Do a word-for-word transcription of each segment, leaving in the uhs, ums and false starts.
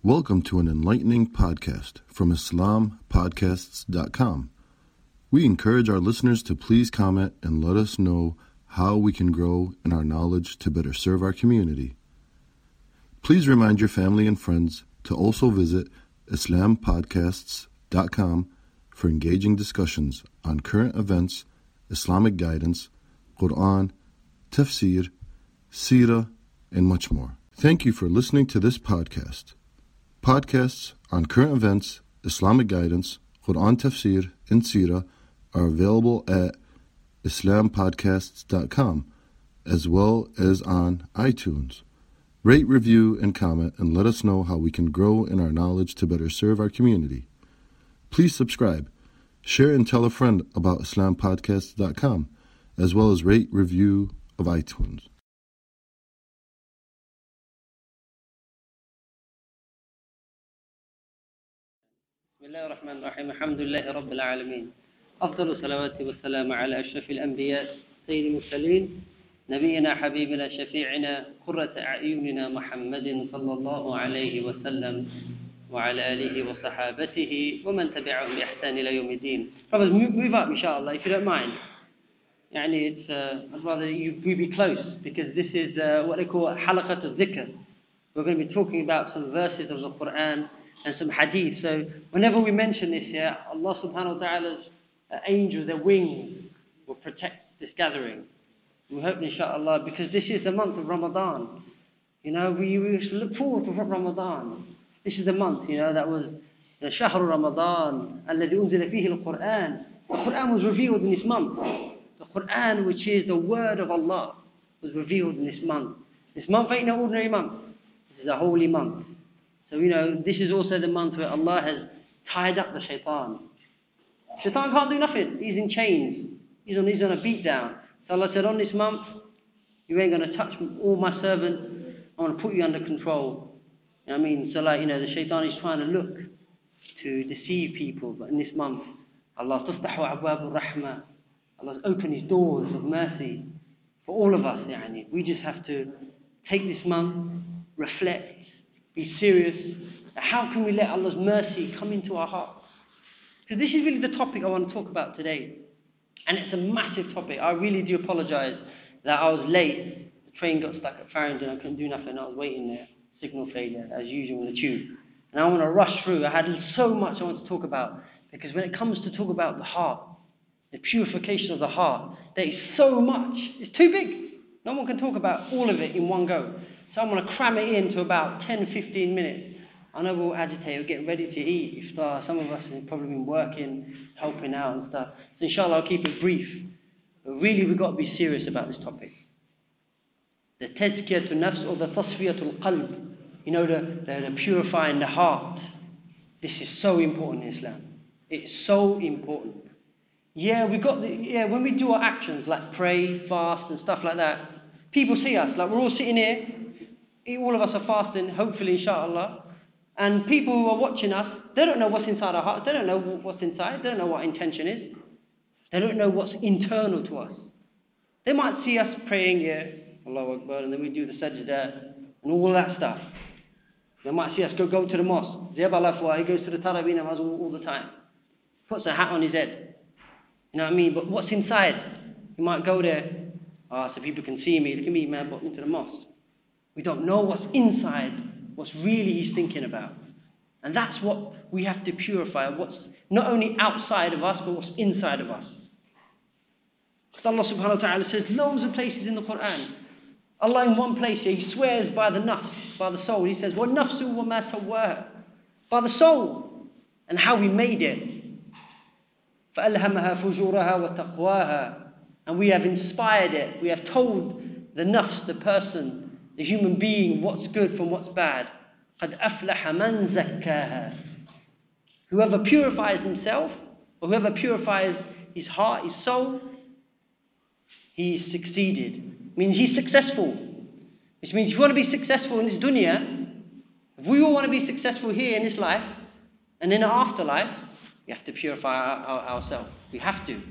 Welcome to an enlightening podcast from Islam Podcasts dot com. We encourage our listeners to please comment and let us know how we can grow in our knowledge to better serve our community. Please remind your family and friends to also visit Islam Podcasts dot com for engaging discussions on current events, Islamic guidance, Quran, tafsir, seerah, and much more. Thank you for listening to this podcast. Podcasts on current events, Islamic guidance, Quran tafsir, and seerah are available at Islam Podcasts dot com as well as on iTunes. Rate, review, and comment and let us know how we can grow in our knowledge to better serve our community. Please subscribe, share, and tell a friend about Islam Podcasts dot com as well as rate, review of iTunes. بسم الله الرحمن الرحيم الحمد لله رب العالمين أفضل الصلوات والسلام على أشرف الأنبياء سيد المرسلين نبينا حبيبنا شفيعنا قرة أعيننا محمد صلى الله عليه وسلم وعلى آله وصحابته ومن تبعهم بإحسان إلى يوم الدين. Brothers, move up inshallah if you don't mind. يعني it's, uh, I'd rather you, you be close because this is uh, what they call halaqat al-dhikr. We're going to be talking about some verses of the Quran and some hadith. So whenever we mention this here, Allah subhanahu wa ta'ala's uh, angels, their wings, will protect this gathering. We hope inshallah, because this is the month of Ramadan. You know, we, we should look forward to Ramadan. This is the month, you know, that was the Shahr Ramadan, الذي أنزل فيه القرآن. The Quran was revealed in this month. The Quran, which is the word of Allah, was revealed in this month. This month ain't no ordinary month. This is a holy month. So, you know, this is also the month where Allah has tied up the shaitan. Shaitan can't do nothing. He's in chains. He's on, he's on a beat down. So Allah said, on this month, you ain't going to touch all my servants. I want to put you under control. You know what I mean? So, like, you know, the shaitan is trying to look to deceive people. But in this month, Allah تفتح أبواب الرحمة. Allah's opened His doors of mercy for all of us. يعني. We just have to take this month, reflect, be serious. How can we let Allah's mercy come into our hearts? Because this is really the topic I want to talk about today. And it's a massive topic. I really do apologize that I was late. The train got stuck at Farringdon. I couldn't do nothing. I was waiting there. Signal failure, as usual in the tube. And I want to rush through. I had so much I want to talk about. Because when it comes to talk about the heart, the purification of the heart, there is so much. It's too big. No one can talk about all of it in one go. So I'm going to cram it into about ten to fifteen minutes. I know we're all agitated, we're getting ready to eat. Iftar. Some of us have probably been working, helping out and stuff. So inshallah, I'll keep it brief. But really, we've got to be serious about this topic. The tazkiyatul nafs or the tasfiyatul qalb. You know, the, the, the purifying the heart. This is so important in Islam. It's so important. Yeah, we got the, yeah, when we do our actions like pray, fast and stuff like that, people see us. Like we're all sitting here. All of us are fasting, hopefully, inshallah. And people who are watching us, they don't know what's inside our hearts. They don't know what's inside. They don't know what intention is. They don't know what's internal to us. They might see us praying, yeah, Allahu Akbar, and then we do the sajda and all that stuff. They might see us go, go to the mosque. Ziyab al-Afwa, he goes to the Tarawih namaz all, all the time. Puts a hat on his head. You know what I mean? But what's inside? He might go there, oh, so people can see me. Look at me, man, brought me to the mosque. We don't know what's inside, what's really he's thinking about. And that's what we have to purify, what's not only outside of us, but what's inside of us. Because Allah subhanahu wa ta'ala says loads of places in the Quran. Allah in one place here, He swears by the nafs, by the soul. He says, وَالنَّفْسُ وَمَا سَوَّاهَا, by the soul and how we made it. فَأَلْهَمَهَا فُجُورَهَا وَتَقْوَاهَا, and we have inspired it. We have told the nafs, the person, the human being, what's good from what's bad. قَدْ أَفْلَحَ مَنْ زَكَّاهَا. Whoever purifies himself, or whoever purifies his heart, his soul, he's succeeded. Means he's successful. Which means if you want to be successful in this dunya, if we all want to be successful here in this life, and in the afterlife, we have to purify our, our, ourselves. We have to.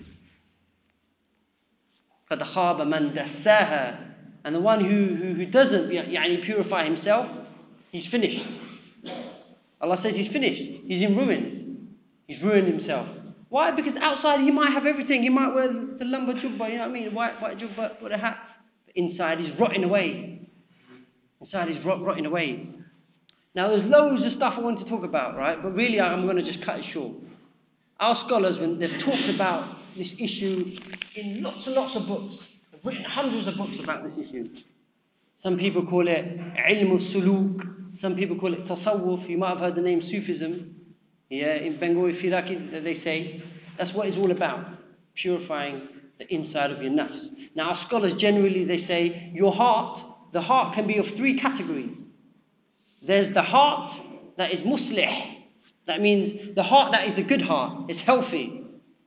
قَدْ خَابَ مَنْ دَسَّاهَا. And the one who, who, who doesn't يعني, purify himself, he's finished. Allah says he's finished. He's in ruin. He's ruined himself. Why? Because outside he might have everything. He might wear the lumbar jubba, you know what I mean? White, white jubba, put a hat. But inside he's rotting away. Inside he's rot, rotting away. Now there's loads of stuff I want to talk about, right? But really I'm going to just cut it short. Our scholars, when they've talked about this issue in lots and lots of books. They've written hundreds of books about this issue. Some people call it ilm al-suluk. Some people call it tasawwuf. You might have heard the name Sufism. Yeah, in Bengali Firaki, they say, that's what it's all about, purifying the inside of your nafs. Now, our scholars generally, they say, your heart, the heart can be of three categories. There's the heart that is muslih. That means the heart that is a good heart, it's healthy.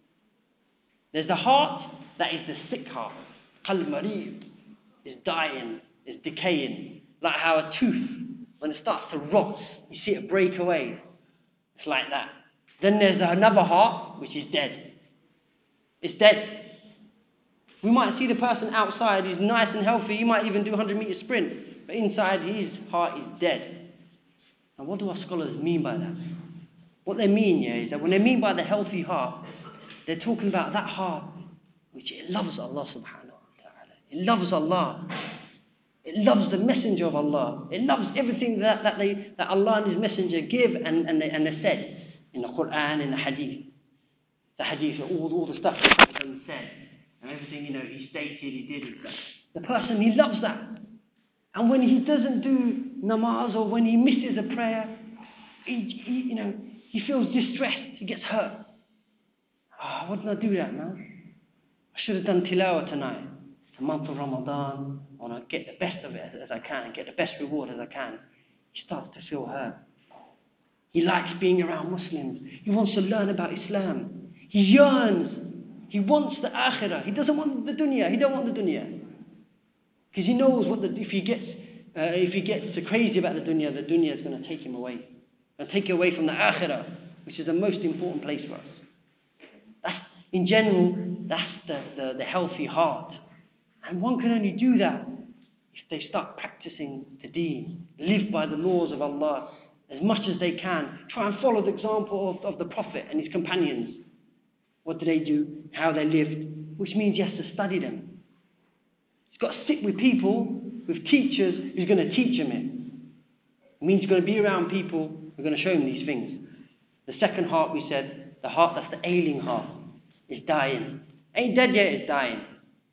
There's the heart that is the sick heart. Qalb mareed, is dying, is decaying. Like how a tooth, when it starts to rot, you see it break away. It's like that. Then there's another heart, which is dead. It's dead. We might see the person outside, he's nice and healthy, he might even do a hundred meter sprint, but inside his heart is dead. And what do our scholars mean by that? What they mean, yeah, is that when they mean by the healthy heart, they're talking about that heart which it loves Allah subhanahu wa ta'ala. It loves Allah. It loves the messenger of Allah. It loves everything that, that, they, that Allah and His messenger give and, and, they, and they said in the Quran, in the Hadith. The Hadith, all, all the stuff that the Prophet said. And everything, you know, he stated, he did it. The person, he loves that. And when he doesn't do namaz or when he misses a prayer, he, he, you know, he feels distressed, he gets hurt. Ah, oh, why didn't I do that, man? I should have done tilawah tonight. It's the month of Ramadan. I want to get the best of it as, as I can, get the best reward as I can. He starts to feel hurt. He likes being around Muslims. He wants to learn about Islam. He yearns. He wants the akhirah. He doesn't want the dunya. He don't want the dunya. Because he knows what the, if he gets uh, if he gets crazy about the dunya, the dunya is going to take him away. And take you away from the akhirah, which is the most important place for us. That's, in general, that's the, the, the healthy heart. And one can only do that if they start practicing the deen, live by the laws of Allah as much as they can. Try and follow the example of, of the Prophet and his companions. What did they do? How they lived? Which means he has to study them. He's got to sit with people, with teachers who's going to teach him it. It means he's going to be around people who are going to show him these things. The second heart, we said, the heart that's the ailing heart, is dying. Ain't dead yet, it's dying.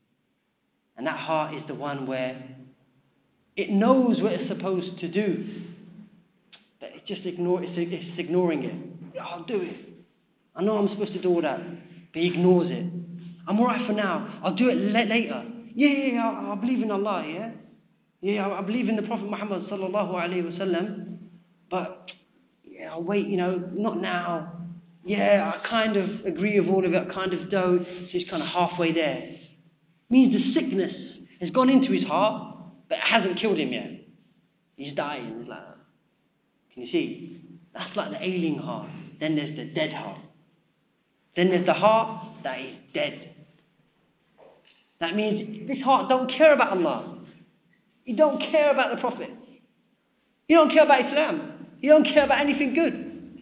And that heart is the one where it knows what it's supposed to do, but it just ignore, it's, it's ignoring it. Yeah, I'll do it. I know I'm supposed to do all that, but he ignores it. I'm alright for now. I'll do it later. Yeah, yeah, yeah, I, I believe in Allah, yeah? Yeah, I, I believe in the Prophet Muhammad sallallahu alayhi wa sallam, but yeah, I'll wait, you know, not now. Yeah, I kind of agree with all of it, I kind of don't. So he's kind of halfway there. It means the sickness has gone into his heart, but it hasn't killed him yet. He's dying. He's like, can you see? That's like the ailing heart. Then there's the dead heart. Then there's the heart that is dead. That means this heart don't care about Allah. He don't care about the Prophet. He don't care about Islam. He don't care about anything good.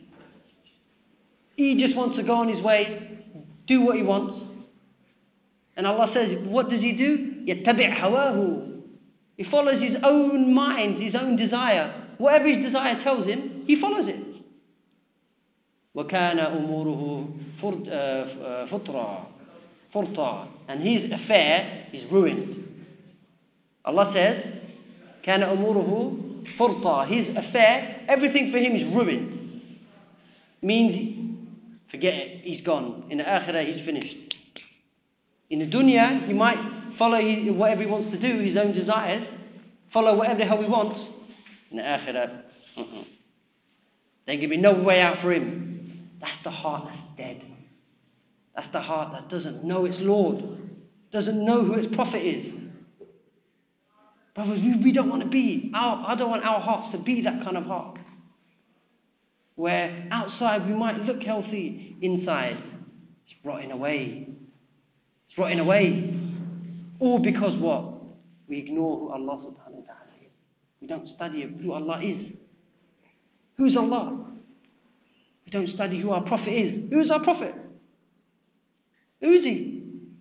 He just wants to go on his way, do what he wants. And Allah says, what does he do? يَتَّبِعْ هَوَاهُ. He follows his own mind, his own desire. Whatever his desire tells him, he follows it. وَكَانَ أُمُورُهُ فُرْطًا فُرْطًا. And his affair is ruined. Allah says, كَانَ أُمُورُهُ فُرْطًا. His affair, everything for him is ruined. Means, forget it, he's gone. In the akhirah, he's finished. In the dunya, he might follow his, whatever he wants to do, his own desires, follow whatever the hell he wants. In the akhirah, uh-uh. there can be no way out for him. That's the heart that's dead. That's the heart that doesn't know its Lord, doesn't know who its Prophet is. Brothers, we, we don't want to be, our, I don't want our hearts to be that kind of heart. Where outside we might look healthy, inside it's rotting away. It's rotting away. All because what? We ignore who Allah subhanahu wa ta'ala is. We don't study who Allah is. Who's Allah? We don't study who our Prophet is. Who is our Prophet? Who is he?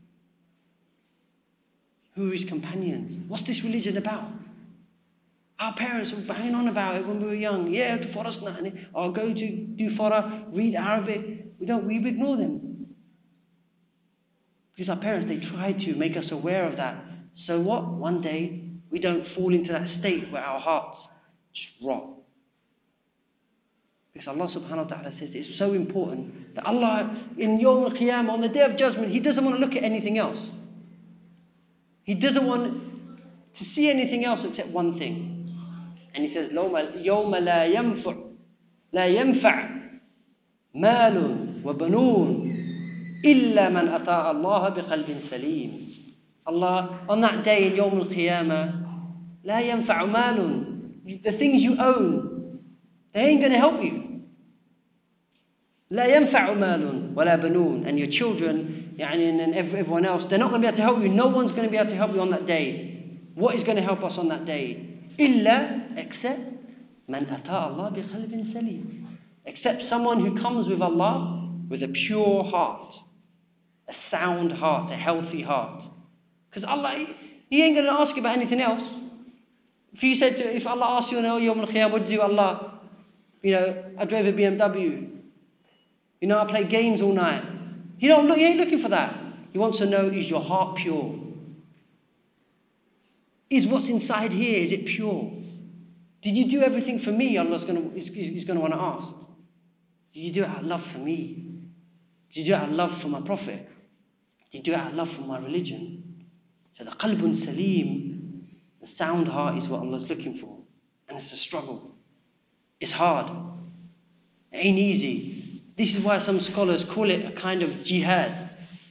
Who are his companions? What's this religion about? Our parents were banging on about it when we were young. Yeah, to Forest Nani, or go to do Farah, read Arabic. We don't, we ignore them. Because our parents, they tried to make us aware of that. So what? One day, we don't fall into that state where our hearts just rot. Because Allah subhanahu wa ta'ala says it's so important that Allah, in Yawm al-Qiyamah, on the Day of Judgment, He doesn't want to look at anything else. He doesn't want to see anything else except one thing. And He says, يَوْمَ لَا يَنْفَعُ لَا يَنْفَعُ مَالٌ وَبَنُونَ إِلَّا مَنْ أَطَاعَ اللَّهَ بِقَلْبٍ سَلِيمٍ. Allah, on that day in Yawm al-Qiyamah, لَا يَنْفَعُ مَالٌ, the things you own, they ain't going to help you. لَا يَنْفَعُ مَالٌ وَلَا بَنُونَ, and your children, يعني, and everyone else, they're not going to be able to help you. No one's going to be able to help you on that day. What is going to help us on that day? إِلَّا, except مَنْ أَتَاءَ اللَّهَ بِقَلْبٍ سَلِيمٍ, except someone who comes with Allah with a pure heart, a sound heart, a healthy heart. Because Allah, He ain't going to ask you about anything else. If you said, to, if Allah asks you on Yawm al-Qiyamah, what did you do, Allah? You know, I drove a B M W. You know, I play games all night. He don't look, He ain't looking for that. He wants to know, is your heart pure? Is what's inside here, is it pure? Did you do everything for me? Allah's going to, He's going to want to ask. Did you do it out of love for me? Did you do it out of love for my Prophet? Did you do it out of love for my religion? So the qalbun salim, the sound heart, is what Allah's looking for. And it's a struggle. It's hard. It ain't easy. This is why some scholars call it a kind of jihad.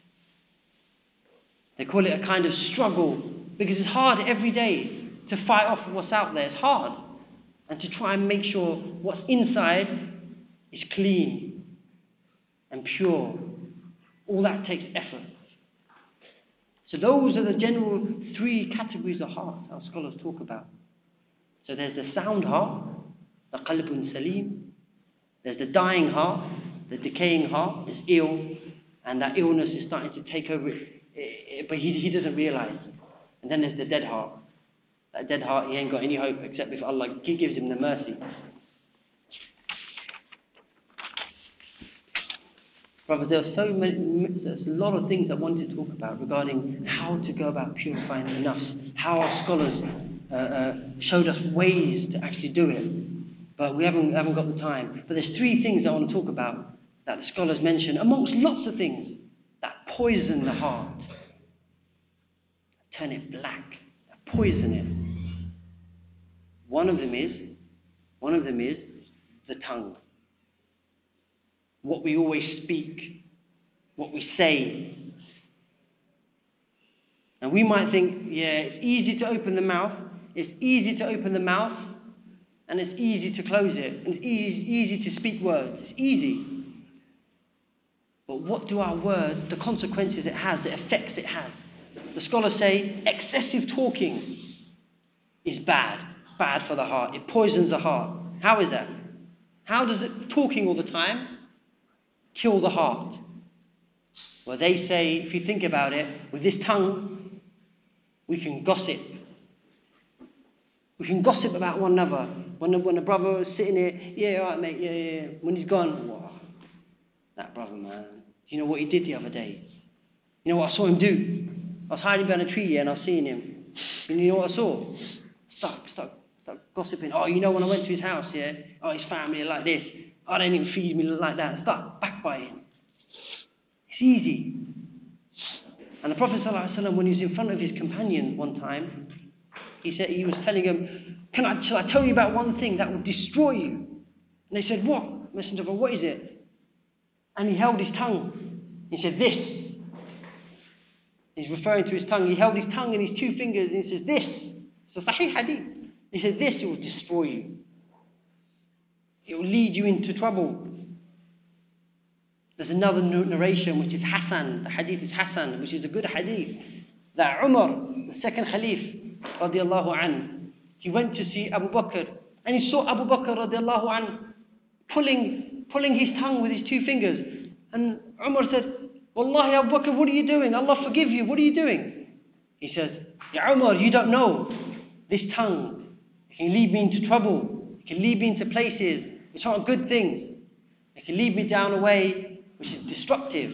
They call it a kind of struggle, because it's hard every day to fight off what's out there. It's hard. And to try and make sure what's inside is clean and pure. All that takes effort. So those are the general three categories of heart our scholars talk about. So there's the sound heart, the qalbun salim. There's the dying heart, the decaying heart is ill, and that illness is starting to take over it, but he, he doesn't realize. And then there's the dead heart. That dead heart, he ain't got any hope except if Allah gives him the mercy. Brothers, there are so many, there's a lot of things I wanted to talk about regarding how to go about purifying the nafs, how our scholars uh, uh, showed us ways to actually do it, but we haven't, haven't got the time. But there's three things I want to talk about that the scholars mention, amongst lots of things, that poison the heart, turn it black, that poison it. One of them is, one of them is the tongue. What we always speak, what we say. And we might think, yeah, it's easy to open the mouth, it's easy to open the mouth, and it's easy to close it, and it's easy, easy to speak words, it's easy. But what do our words, the consequences it has, the effects it has? The scholars say excessive talking is bad, bad for the heart, it poisons the heart. How is that? How does it, talking all the time, kill the heart? Well, they say, if you think about it, with this tongue, we can gossip. We can gossip about one another. When, when a brother was sitting here, yeah, all right, mate, yeah, yeah. When he's gone, wow, that brother, man. Do you know what he did the other day? You know what I saw him do? I was hiding behind a tree here and I was seeing him. And you know what I saw? Start, start, start gossiping. Oh, you know when I went to his house, yeah? Oh, his family are like this. Oh, they didn't feed me like that. Start backbiting. It's easy. And the Prophet ﷺ, when he was in front of his companions one time, he said, he was telling them, Can I, shall I tell you about one thing that will destroy you? And they said, what? Messenger of Allah, what is it? And he held his tongue. He said, this. He's referring to his tongue. He held his tongue in his two fingers and he says, this. It's a Sahih hadith. He said, this will destroy you. It will lead you into trouble. There's another narration which is Hassan. The hadith is Hassan, which is a good hadith. That Umar, the second Khalif, radiallahu anhu, he went to see Abu Bakr, and he saw Abu Bakr radiallahu anhu pulling, pulling his tongue with his two fingers. And Umar said, Wallahi Abu Bakr, what are you doing? Allah forgive you, what are you doing? He says, Ya Umar, you don't know. This tongue can lead me into trouble. It can lead me into places which aren't good things. It can lead me down a way which is destructive.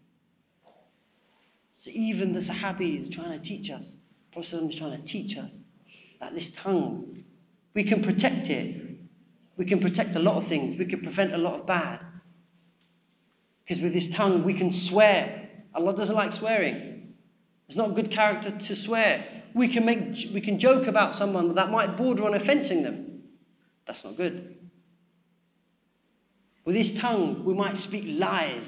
So even the Sahabi is trying to teach us, Prophet is trying to teach us that this tongue, we can protect it. We can protect a lot of things. We can prevent a lot of bad. Because with this tongue we can swear. Allah doesn't like swearing. It's not good character to swear. We can make, we can joke about someone that might border on offending them. That's not good. With this tongue we might speak lies.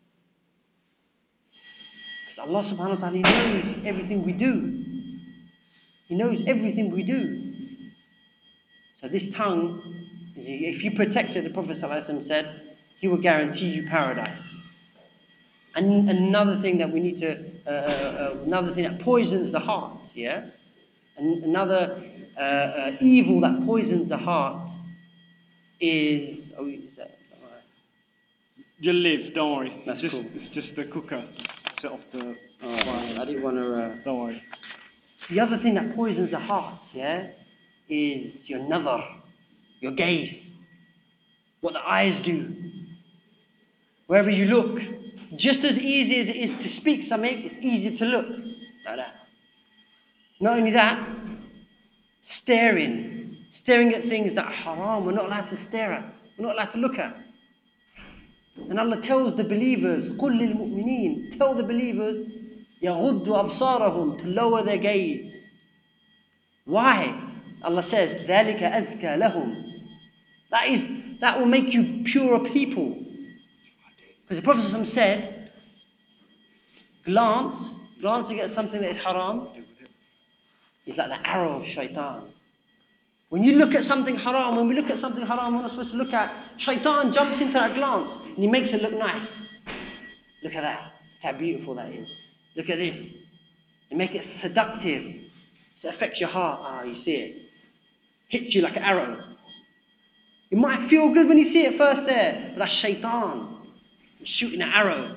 Because Allah subhanahu wa ta'ala knows everything we do. He knows everything we do. So this tongue, if you protect it, the Prophet ﷺ said, He will guarantee you paradise. And another thing that we need to, uh, uh, another thing that poisons the heart, yeah? And another uh, uh, evil that poisons the heart is, oh, is that, right. You'll live, don't worry. That's just, cool. It's just the cooker. Set off the Oh, I didn't want to, uh, don't worry. the other thing that poisons the heart, yeah, is your nazar, your gaze, what the eyes do. Wherever you look, just as easy as it is to speak something, it's easy to look like that. Not only that, staring, staring at things that are haram, we're not allowed to stare at, we're not allowed to look at. And Allah tells the believers, قُلْ لِلْمُؤْمِنِينَ, tell the believers, يَغُضُّ أَبْصَارَهُم, to lower their gaze. Why? Allah says, ذَلِكَ أَزْكَى لَهُمْ. That is, that will make you purer people. Because the Prophet said, glance, glancing at something that is haram, is like the arrow of shaitan. When you look at something haram, when we look at something haram we're not supposed to look at, shaitan jumps into that glance and he makes it look nice. Look at that, how beautiful that is. Look at this. You make it seductive. So it affects your heart. Ah, you see it. Hits you like an arrow. It might feel good when you see it first there, but that's shaitan. It's shooting an arrow.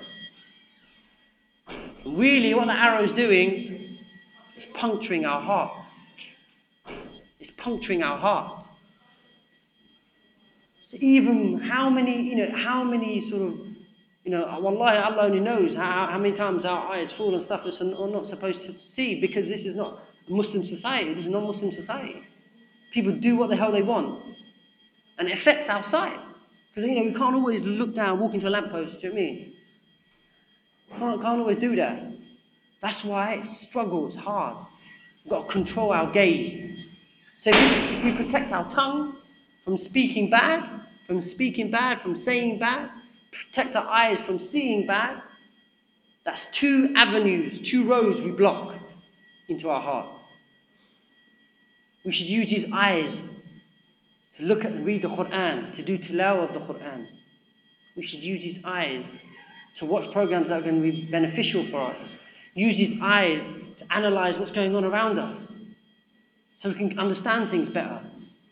Really, what the arrow is doing is puncturing our heart. It's puncturing our heart. So even how many, you know, how many sort of, you know, wallahi, Allah only knows how, how many times our eyes fall on stuff that we're not supposed to see, because this is not a Muslim society. This is not a Muslim society. People do what the hell they want, and it affects our sight. Because, you know, we can't always look down, walk into a lamppost, do you know what I mean? Can't, can't always do that. That's why it's struggle, it's hard. We've got to control our gaze. So if we, we protect our tongue from speaking bad, from speaking bad, from saying bad, protect our eyes from seeing bad, that's two avenues, two roads we block into our heart. We should use these eyes to look at and read the Quran, to do tilawah of the Quran. We should use these eyes to watch programs that are going to be beneficial for us. Use these eyes to analyze what's going on around us, so we can understand things better.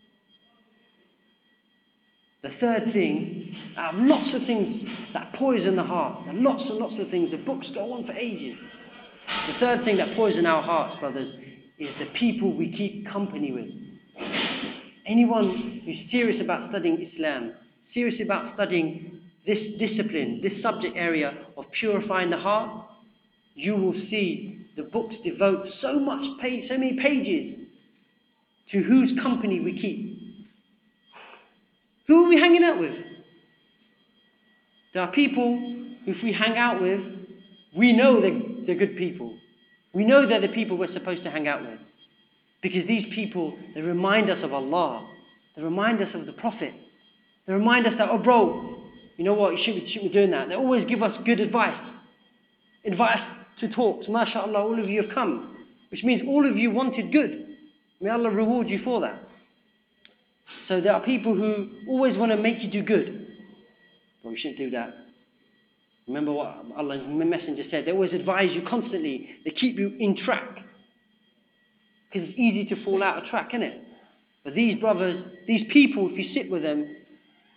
The third thing, there are lots of things that poison the heart. There are lots and lots of things. The books go on for ages. The third thing that poison our hearts, brothers, is the people we keep company with. Anyone who's serious about studying Islam, serious about studying this discipline, this subject area of purifying the heart, you will see the books devote so much page, so many pages to whose company we keep. Who are we hanging out with? There are people who, if we hang out with, we know they're, they're good people. We know they're the people we're supposed to hang out with. Because these people, they remind us of Allah. They remind us of the Prophet. They remind us that, oh bro, you know what, you shouldn't, you shouldn't be doing that. They always give us good advice. Advice to talks. MashaAllah, all of you have come. Which means all of you wanted good. May Allah reward you for that. So there are people who always want to make you do good. But we shouldn't do that. Remember what Allah's Messenger said. They always advise you constantly. They keep you in track. Because it's easy to fall out of track, isn't it? But these brothers, these people, if you sit with them,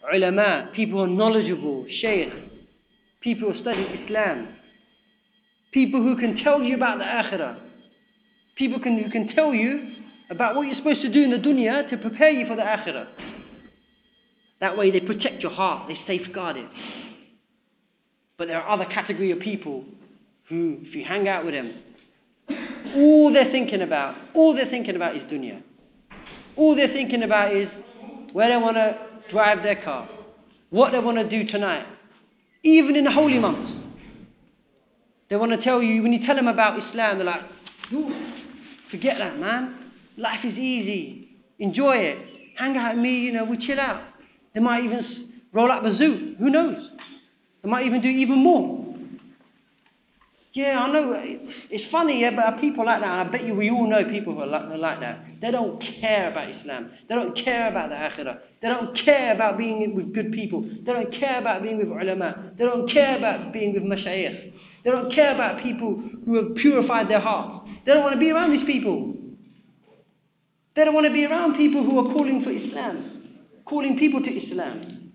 ulama, people who are knowledgeable, shaykh, people who study Islam, people who can tell you about the akhirah, people can, who can tell you about what you're supposed to do in the dunya to prepare you for the akhirah. That way they protect your heart, they safeguard it. But there are other category of people who, if you hang out with them, all they're thinking about, all they're thinking about is dunya. All they're thinking about is where they want to drive their car, what they want to do tonight. Even in the holy months, they want to tell you, when you tell them about Islam, they're like, forget that, man. Life is easy. Enjoy it. Hang out with me, you know, we chill out. They might even roll up a zoo. Who knows? They might even do even more. Yeah, I know. It's funny, yeah, but people like that, and I bet you we all know people who are like, like that. They don't care about Islam. They don't care about the akhirah. They don't care about being with good people. They don't care about being with ulama. They don't care about being with mashayikh. They don't care about people who have purified their hearts. They don't want to be around these people. They don't want to be around people who are calling for Islam, calling people to Islam.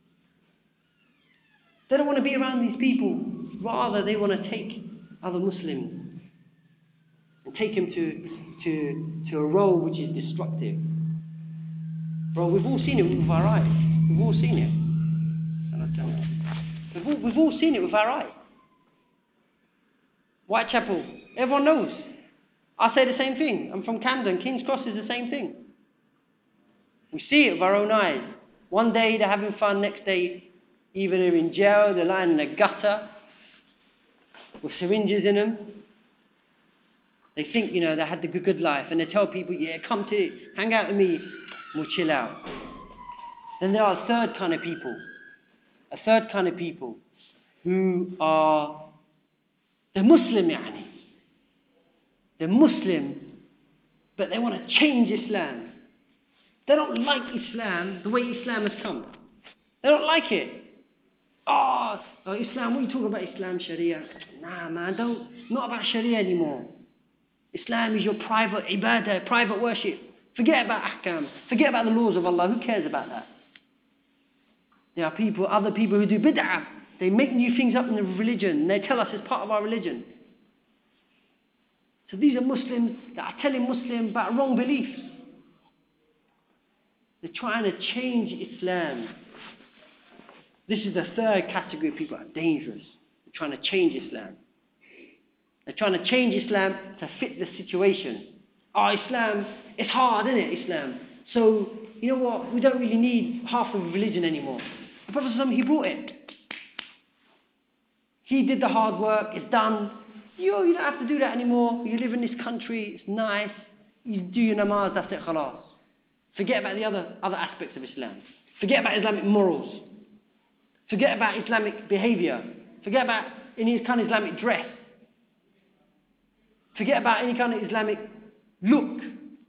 They don't want to be around these people. Rather, they want to take other Muslims and take them to, to, to a role which is destructive. Bro, we've all seen it with our eyes. We've all seen it. We've all, we've all seen it with our eyes. Whitechapel, everyone knows. I say the same thing. I'm from Camden. King's Cross is the same thing. We see it with our own eyes. One day they're having fun, next day either they're in jail, they're lying in a gutter with syringes in them. They think, you know, they had the good, good life, and they tell people, yeah, come to, hang out with me, and we'll chill out. Then there are a third kind of people, a third kind of people who are, they're Muslim, yani. They're Muslim, but they want to change Islam. They don't like Islam the way Islam has come. They don't like it. Oh, oh, Islam, what are you talking about Islam, Sharia? Nah, man, don't, not about Sharia anymore. Islam is your private ibadah, private worship. Forget about ahkam. Forget about the laws of Allah. Who cares about that? There are people, other people who do bid'ah. They make new things up in the religion, and they tell us it's part of our religion. So these are Muslims that are telling Muslims about wrong beliefs. They're trying to change Islam. This is the third category of people that are dangerous. They're trying to change Islam. They're trying to change Islam to fit the situation. Oh, Islam, it's hard, isn't it, Islam? So, you know what, we don't really need half of religion anymore. The Prophet ﷺ, he brought it. He did the hard work, it's done. You, you don't have to do that anymore. You live in this country, it's nice. You do your namaz, that's it, khalas. Forget about the other, other aspects of Islam. Forget about Islamic morals. Forget about Islamic behavior. Forget about any kind of Islamic dress. Forget about any kind of Islamic look.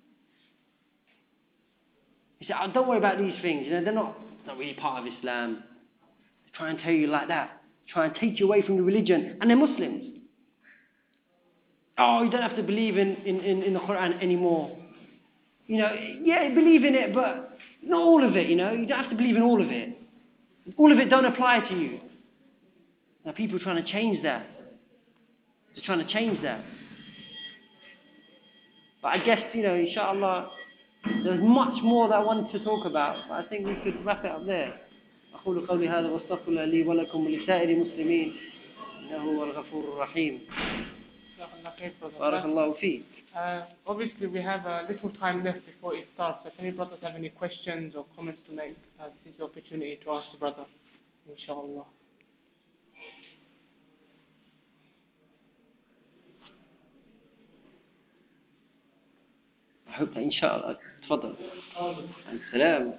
You say, oh, don't worry about these things. You know, they're not, not really part of Islam. They try and tell you like that. Try and take you away from the religion. And they're Muslims. Oh, you don't have to believe in, in, in, in the Quran anymore. You know, yeah, believe in it, but not all of it, you know. You don't have to believe in all of it. All of it don't apply to you. Now people are trying to change that. They're trying to change that. But I guess, you know, inshallah, there's much more that I wanted to talk about, but I think we could wrap it up there. أقول قولي هذا واستغفر الله لي ولكم ولسائر المسلمين إنه هو الغفور الرحيم. بارك الله فيك. Uh, obviously, we have a little time left before it starts. If any brothers have any questions or comments to make, uh, this is the opportunity to ask the brother, inshallah. I hope that inshallah. تفضل. السلام.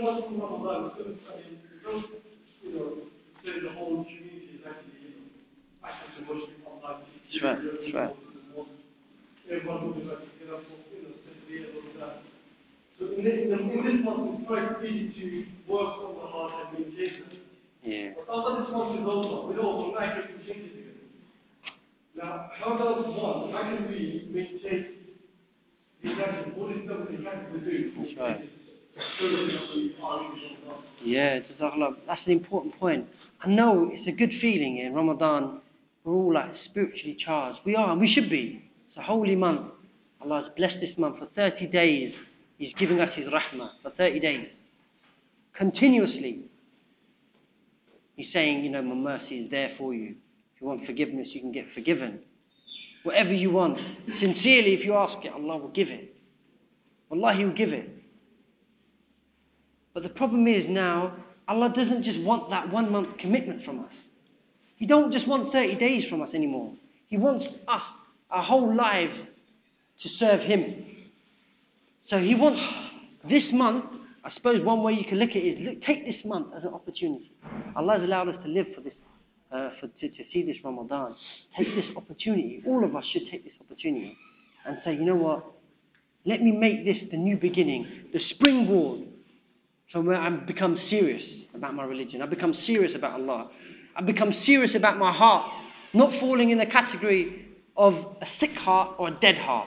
That's right, that's right. Everyone would like to get up for, you know, especially all that. So in this, in this month, it's quite easy to work on the heart and maintain it. Yeah. But after this month is over, we know we're not going to change it again. Now, how does one, how can we maintain the action? What is something we have to do? That's right. Yeah, Jazakallah. That's an important point. I know it's a good feeling in Ramadan. We're all like spiritually charged. We are, and we should be. It's a holy month. Allah has blessed this month for thirty days. He's giving us His rahmah for thirty days. Continuously. He's saying, you know, my mercy is there for you. If you want forgiveness, you can get forgiven. Whatever you want. Sincerely, if you ask it, Allah will give it. Allah, He will give it. But the problem is now, Allah doesn't just want that one month commitment from us. He don't just want thirty days from us anymore. He wants us, our whole lives, to serve Him. So He wants this month, I suppose one way you can look at it is, look, take this month as an opportunity. Allah has allowed us to live for this, uh, for, to, to see this Ramadan. Take this opportunity. All of us should take this opportunity and say, you know what? Let me make this the new beginning, the springboard from where I've become serious about my religion. I've become serious about Allah. I've become serious about my heart, not falling in the category of a sick heart or a dead heart.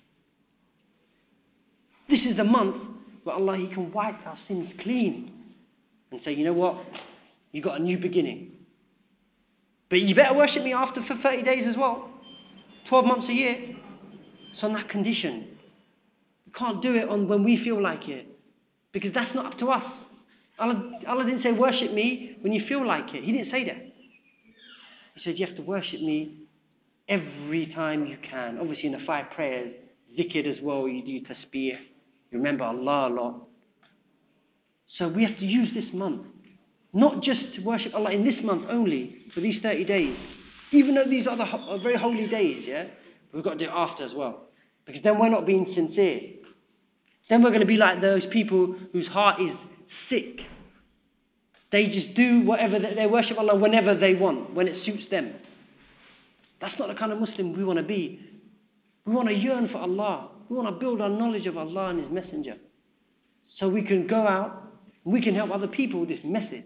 This is the month where Allah, He can wipe our sins clean and say, you know what? You got a new beginning. But you better worship me after for thirty days as well. twelve months a year. It's on that condition. We can't do it on when we feel like it. Because that's not up to us. Allah, Allah didn't say worship me when you feel like it. He didn't say that. He said you have to worship me every time you can. Obviously in the five prayers, zikr as well, you do tasbih. You remember Allah a lot. So we have to use this month. Not just to worship Allah in this month only, for these thirty days. Even though these are the ho- are very holy days, yeah? We've got to do it after as well. Because then we're not being sincere. Then we're going to be like those people whose heart is sick. They just do whatever, they, they worship Allah whenever they want, when it suits them. That's not the kind of Muslim we want to be. We want to yearn for Allah. We want to build our knowledge of Allah and His Messenger. So we can go out and we can help other people with this message.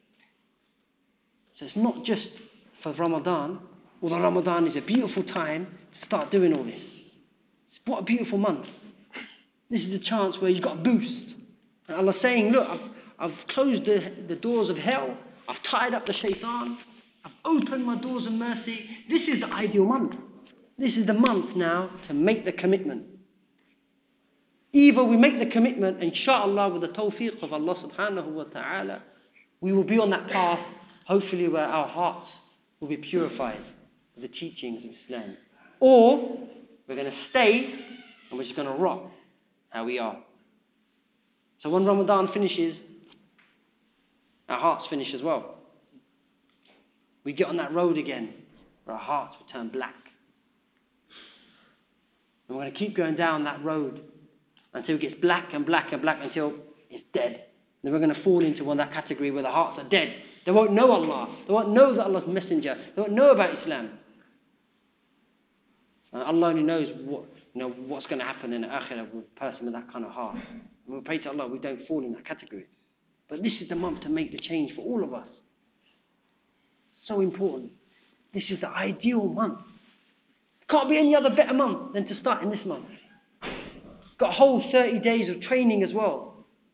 So it's not just for Ramadan, although Ramadan is a beautiful time to start doing all this. What a beautiful month. This is a chance where you've got a boost. And Allah's saying, look, I've, I've closed the, the doors of hell. I've tied up the shaitan. I've opened my doors of mercy. This is the ideal month. This is the month now to make the commitment. Either we make the commitment, inshallah, with the tawfiq of Allah subhanahu wa ta'ala, we will be on that path, hopefully where our hearts will be purified with the teachings of Islam. Or we're going to stay and we're just going to rot how we are. So when Ramadan finishes, our hearts finish as well. We get on that road again where our hearts will turn black. And we're going to keep going down that road until it gets black and black and black until it's dead. And then we're going to fall into one that category where the hearts are dead. They won't know Allah. They won't know that Allah's messenger. They won't know about Islam. And Allah only knows what, you know, what's going to happen in the akhirah with a person with that kind of heart. And we pray to Allah we don't fall in that category. But this is the month to make the change for all of us. So important. This is the ideal month. Can't be any other better month than to start in this month. Got a whole thirty days of training as well.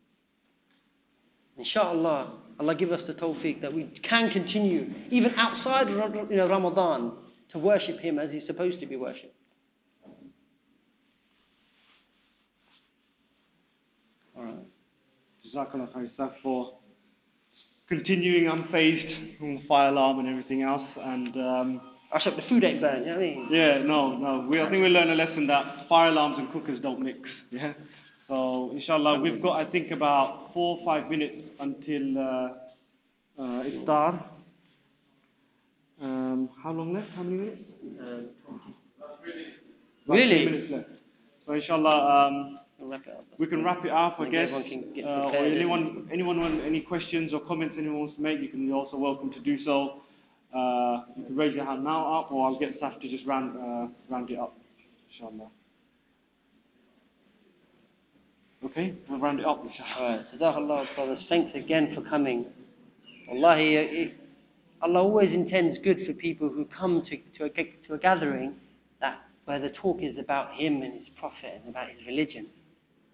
Inshallah, Allah give us the tawfiq that we can continue, even outside of you know, Ramadan, to worship Him as He's supposed to be worshipped. Alright. Jazakallah khair, Ustaz, for continuing unfazed from the fire alarm and everything else. And um, I hope the food ain't burnt, you know what I mean? yeah, no, no. We, I think we learned a lesson that fire alarms and cookers don't mix. Yeah. So, inshallah, we've got, I think, about four or five minutes until uh, uh, iftar. Um, how long left? How many minutes? Uh, About Really? two minutes left. So, inshallah, um, we'll wrap it up. we can wrap it up, I Maybe guess. everyone can get Uh, or prepared. anyone, anyone want any questions or comments anyone wants to make, you can be also welcome to do so. Uh, you can raise your hand now up, or I'll get Saf to just round, uh, round it up, inshallah. Okay, we'll round it up, inshallah. Alright, Jazakallah, brothers. Thanks again for coming. Wallahi, it, Allah always intends good for people who come to, to, a, to a gathering that where the talk is about Him and His Prophet and about His religion.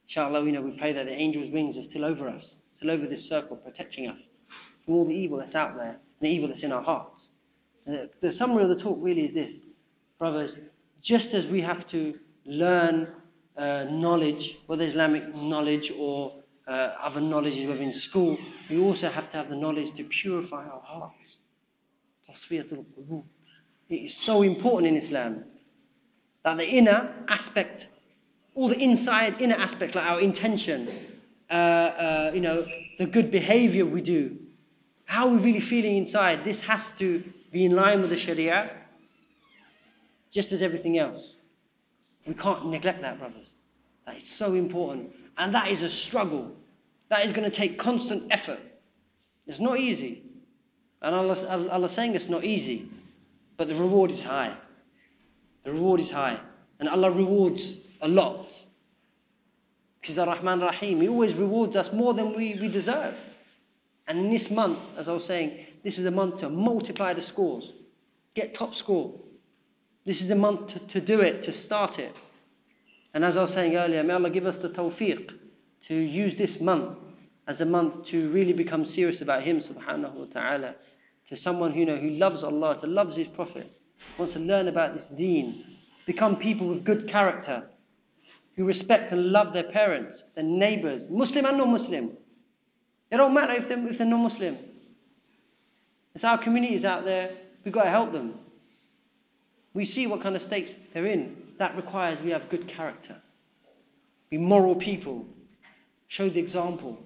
Inshallah, you know, we pray that the angels' wings are still over us, still over this circle, protecting us from all the evil that's out there, and the evil that's in our hearts. The, the summary of the talk really is this, brothers, just as we have to learn uh, knowledge, whether Islamic knowledge or uh, other knowledges within school, we also have to have the knowledge to purify our hearts. Tasfiyatul qulub. It is so important in Islam that the inner aspect, all the inside inner aspects, like our intention, uh, uh, you know, the good behavior we do, how we're really feeling inside, this has to be in line with the Sharia, just as everything else. We can't neglect that, brothers. That is so important. And that is a struggle. That is going to take constant effort. It's not easy. And Allah, Allah is saying it's not easy. But the reward is high. The reward is high. And Allah rewards a lot. Because Ar-Rahman Rahim, He always rewards us more than we, we deserve. And in this month, as I was saying, this is a month to multiply the scores. Get top score. This is a month to, to do it, to start it. And as I was saying earlier, may Allah give us the tawfiq to use this month as a month to really become serious about Him subhanahu wa ta'ala. To someone who, you know, who loves Allah, who loves His Prophet, wants to learn about this deen, become people with good character, who respect and love their parents, their neighbours, Muslim and non-Muslim. It don't matter if they're, if they're non-Muslim. It's our communities out there, we've got to help them. We see what kind of states they're in. That requires we have good character. Be moral people. Show the example.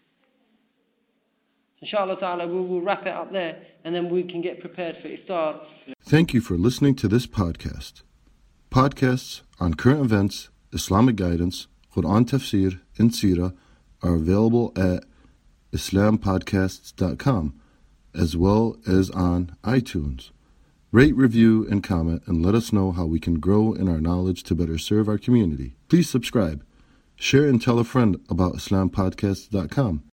Inshallah ta'ala, we will wrap it up there and then we can get prepared for iftar. Thank you for listening to this podcast. Podcasts on current events, Islamic guidance, Quran tafsir, and seerah are available at islam podcasts dot com as well as on iTunes. Rate, review, and comment and let us know how we can grow in our knowledge to better serve our community. Please subscribe, share, and tell a friend about islam podcasts dot com.